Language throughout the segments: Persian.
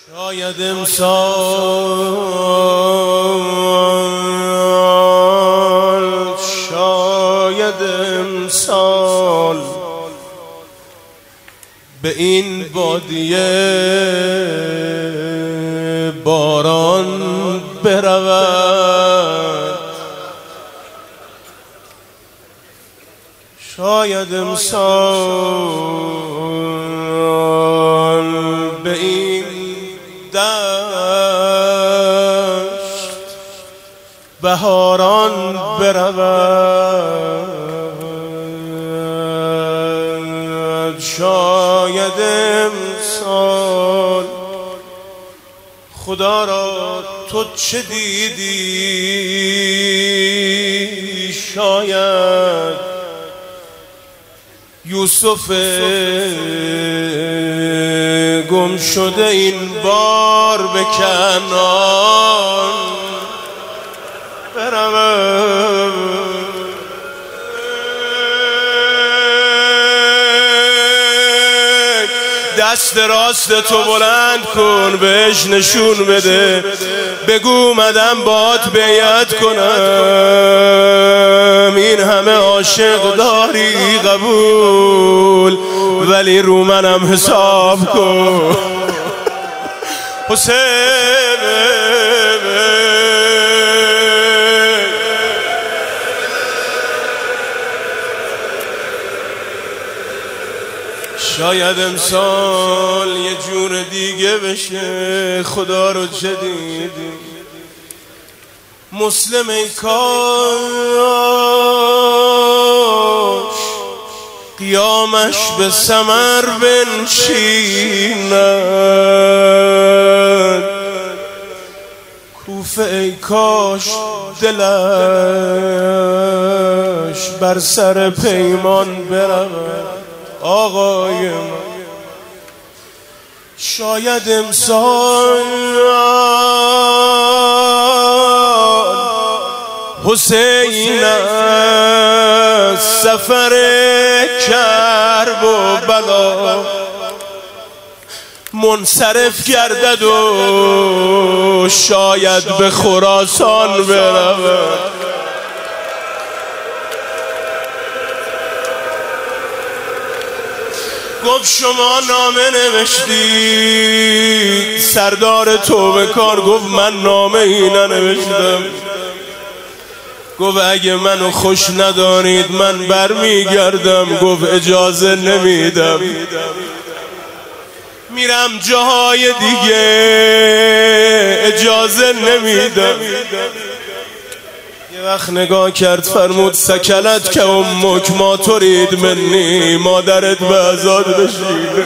شاید امسال به این بادیه باران برود، شاید امسال به این دشت بهاران برود، شاید امسال خدا را تو چه دیدی، شاید یوسف گم شده این بار به کنعان برود، دست راست تو بلند کن بهش نشون بده، بگو اومدم باهات بیعت کنم، این همه عاشق داری قبول، ولی رو منم حساب کن حسین. شاید امسال یه جور دیگه بشه، خدا رو چه دیدی مسلم، ای کاش قیامش به ثمر بنشیند، کوفه ای کاش دلش بر سر پیمان برود. آقای من شاید امسال حسین از سفر کرب و بلا منصرف گردد و شاید به خراسان برود. گفت شما نامه نوشتید، سردار توبه کار گفت من نامه ای ننوشتم. گفت اگه منو خوش ندارید من برمیگردم. گفت اجازه نمیدم، میرم جاهای دیگه، اجازه نمیدم. یه وقت نگاه کرد فرمود سکلت که امک ما ترید منی، مادرت به عزاد بشید،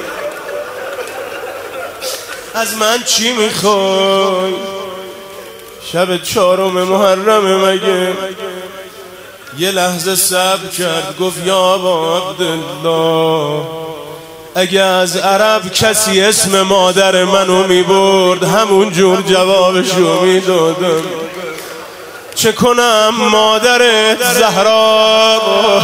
از من چی میخوای؟ شب 4 محرم مگه؟ یه لحظه صبر کرد گفت یا ابا عبدالله، اگه از عرب کسی اسم مادر منو میبرد همون جور جوابشو میدادم، چه کنم مادرت زهرا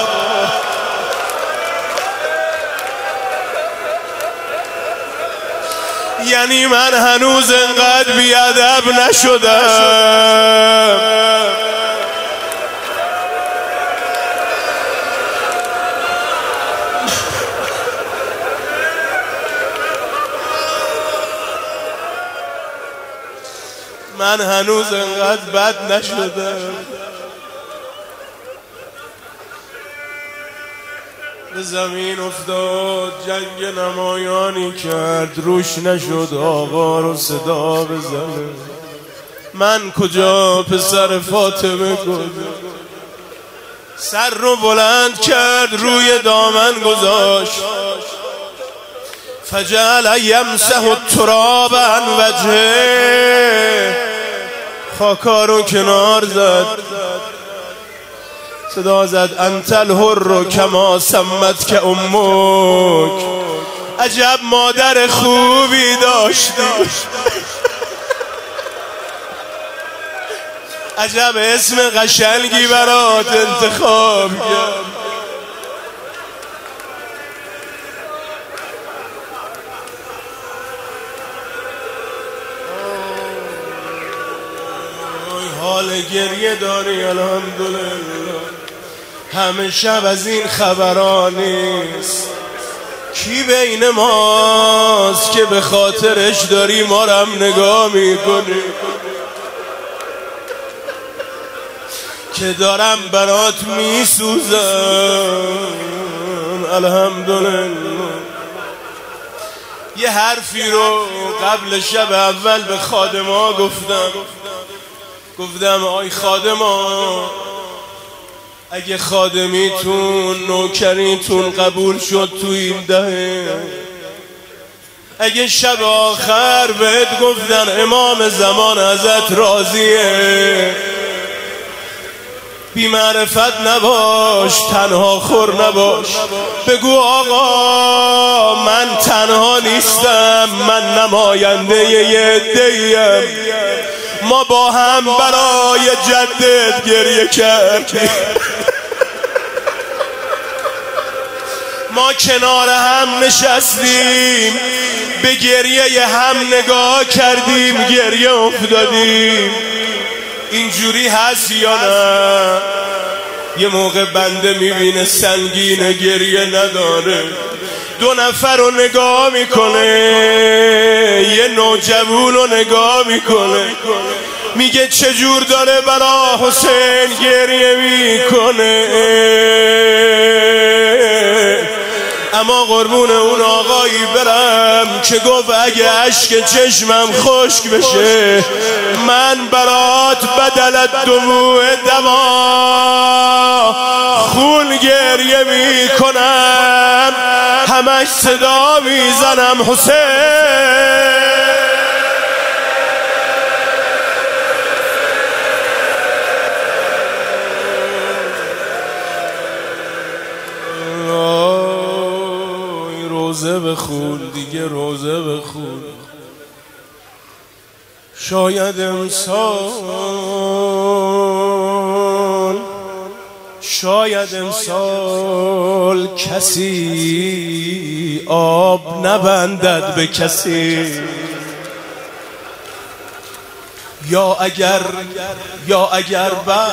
یعنی من هنوز انقدر بیادب نشدم. من هنوز انقدر بد نشدم. به زمین افتاد، جنگ نمایانی کرد، روش نشد آقا رو صدا بزنه. من کجا پسر فاطمه کجا؟ سر رو بلند کرد روی دامن گذاشت، فجعل یمسح التراب عن وجهه، خاکا رو کنار زد، صدا زد انت الحر کما سمت که امک، عجب مادر خوبی داشتی، عجب اسم قشنگی برات انتخاب کرد. حال گریه داری الحمدلله. همه شب از این خبران نیست. کی بین ماست که به خاطرش داری ما رو هم نگاه میکنی؟ که دارم برات میسوزم الحمدلله. یه حرفی رو قبل شب اول به خادما گفتم آی خادما، اگه خادمیتون نوکریتون قبول شد تو این دهه، اگه شب آخر بهت گفتن امام زمان ازت راضیه، بی معرفت نباش، تنها خور نباش، بگو آقا من تنها نیستم، من نماینده یه عده‌ایم، ما با هم برای جدت گریه کردیم، ما کنار هم نشستیم، به گریه هم نگاه کردیم، گریه افتادیم. اینجوری هست یا نه؟ یه موقع بنده میبینه سنگین گریه نداره، دو نفر رو نگاه میکنه، یه نوجوان رو نگاه میکنه، میگه چجور داره برا حسین گریه میکنه. اما قربون اون آقایی برم که گفت اگه اشک چشمم خشک بشه من برات بدلت دموع دما خون گریه میکنم، همش صدا میزنم حسین. روزه بخون دیگه، روزه بخون. شاید امسال کسی آب نبندد به کسی، یا اگر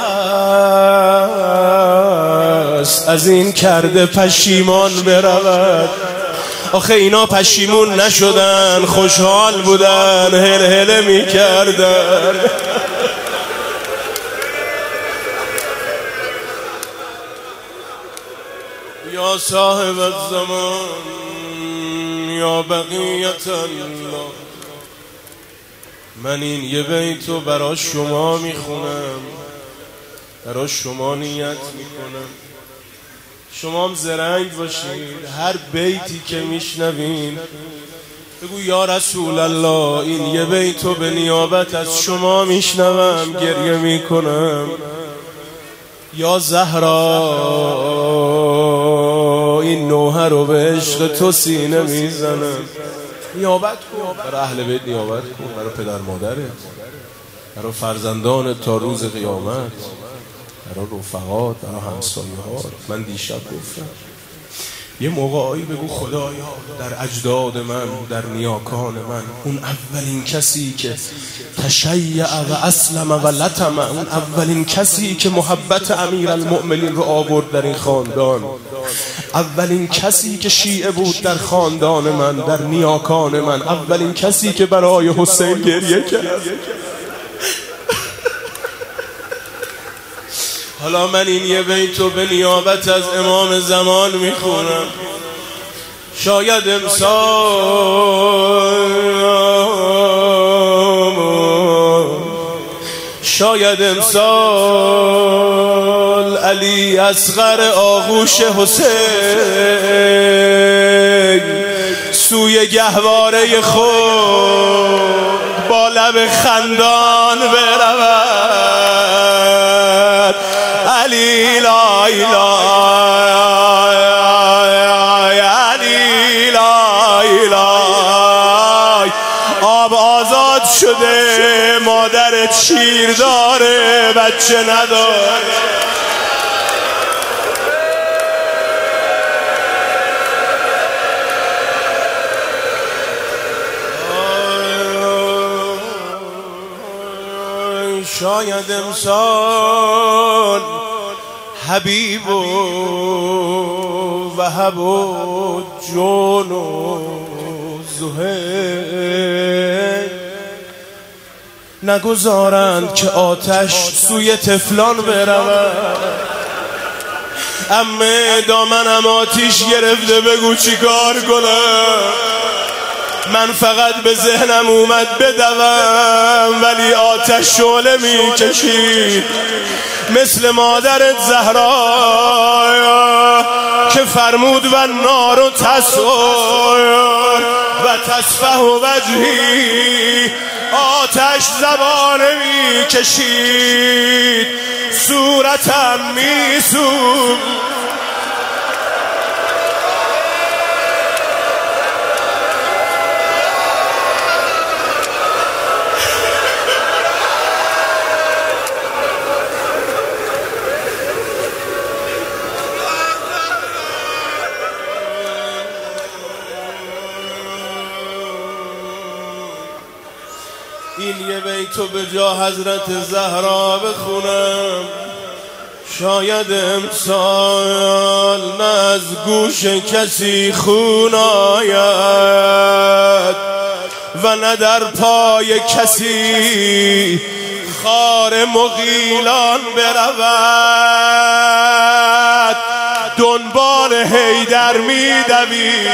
بس از این کرده پشیمان برود. آخه اینا پشیمون نشدن، خوشحال بودن، هل میکردن. یا صاحب الزمان یا بقیت الله، من این یه بیتو برای شما میخونم، برای شما نیت میکنم، شما هم زرنگ باشید، هر بیتی که میشنوین بگو یا رسول الله این یه بیتو به نیابت از شما میشنوم، گریه میکنم. یا زهرا این نوحه رو به عشق تو سینه میزنم. نیابت کن برای اهل بیت، نیابت کن برای پدر مادرت، برای فرزندانت تا روز قیامت، برای رفقات، برای همسایه‌ها. من دیشب گفتم یه موقعی بگو خدایا در اجداد من، در نیاکان من، اون اولین کسی که تشیع و اسلم و لطم، اون اولین کسی که محبت امیرالمؤمنین رو آورد در این خاندان، اولین کسی که شیعه بود در خاندان من، در نیاکان من، اولین کسی که برای حسین گریه کرد. حالا من این یه بیتو به نیابت از امام زمان میخونم. شاید امسال علی اصغر آغوش حسین سوی گهواره خود با لب خندان برود. علی لا اله علی لا اله. آب آزاد شده، مادرت شیر داره، بچه نداره. شاید امسال حبیب و وهب و جون و زهیر نگذارند که آتش سوی طفلان برود. امه دامنم آتیش گرفته، بگو چی کار کنم؟ من فقط به ذهنم اومد بدوم، ولی آتش شعله می کشید مثل مادرت زهرا که فرمود و نار تسعر و تصفح وجهی. آتش زبانه می کشید، صورتم می سوخت. این یه بیتو به جا حضرت زهرا بخونم، شاید امسال نه از گوش کسی خون آید و نه در پای کسی خار مغیلان برود. دنبال حیدر می دوی،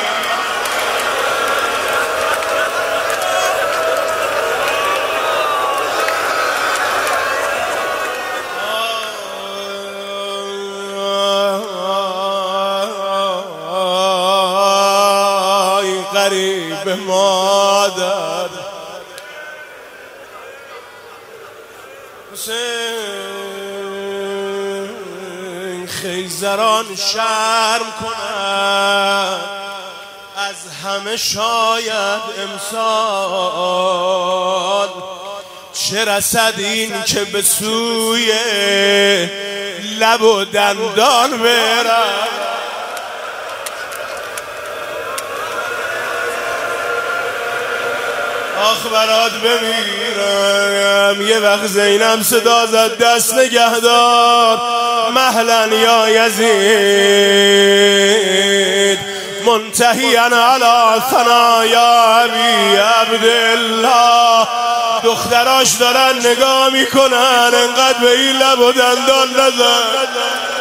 غریب مادر حسین خیزران شرم کنند از همه. شاید امسال چه رسد این که به سوی لب و دندان برد. آخ برات بمیرم. یه وقت زینب صدا زد دست نگهدار، مهلا یا یزید منتهیا علی ثنایا ابی عبدالله. دختراش دارن نگاه میکنن، انقدر به این لب و دندان نزن.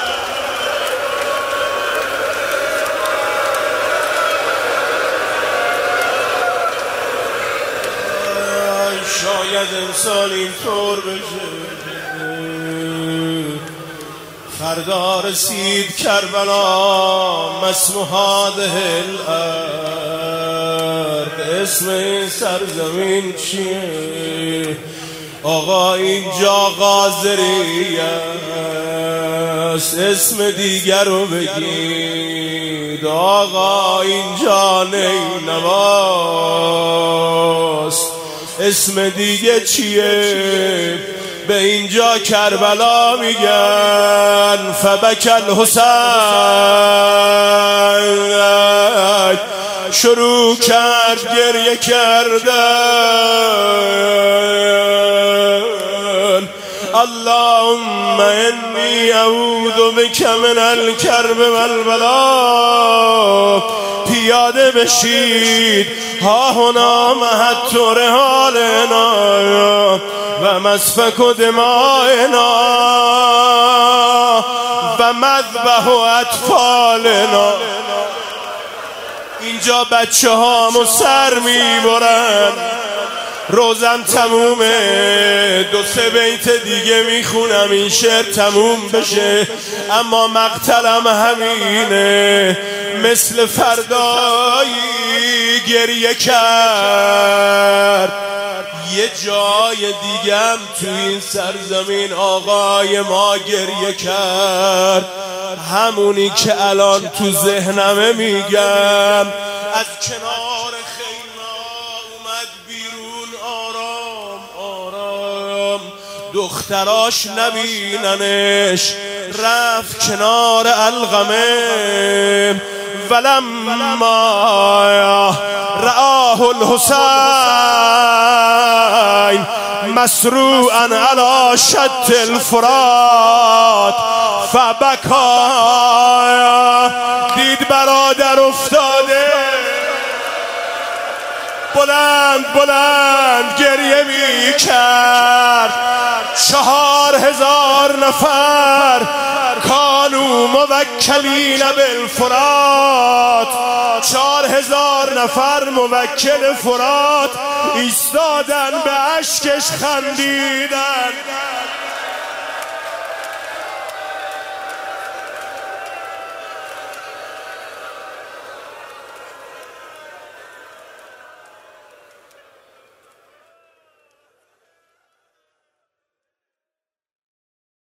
شاید امسال اینطور بشه، فردا رسید کربلا مسموحاده الارض. اسم این سرزمین چیه؟ آقا اینجا غازریه است، اسم دیگر رو بگید. آقا اینجا نینواست، اسم دیگه چیه؟ به اینجا کربلا میگن. فبک الحسین، شروع کرد گریه کردن. اللهم انی اعوذ بک من الکرب والبلا. پیاده بشید، ها هنا محط رحالنا و مسفک دمائنا و مذبح اطفالنا. اینجا بچه هامو سر میبرن. روزم تمومه، دو سه بیت دیگه میخونم این شعر تموم بشه، اما مقتلم همینه. مثل فردایی گریه کرد. یه جای دیگم تو این سرزمین آقای ما گریه کرد، همونی که الان تو ذهنمه میگم. از کنار خیمه اومد بیرون آرام آرام، دختراش نبیننش، رفت کنار القمه. ولما رآه الحسین مسروعا علی شط الفرات فبکا، دید برادر افتاده بلند بلند گریه می کرد. 4000 نفر کانو موکلین بالفرات، 4000 نفر موکل فرات ایستادن به اشکش خندیدن.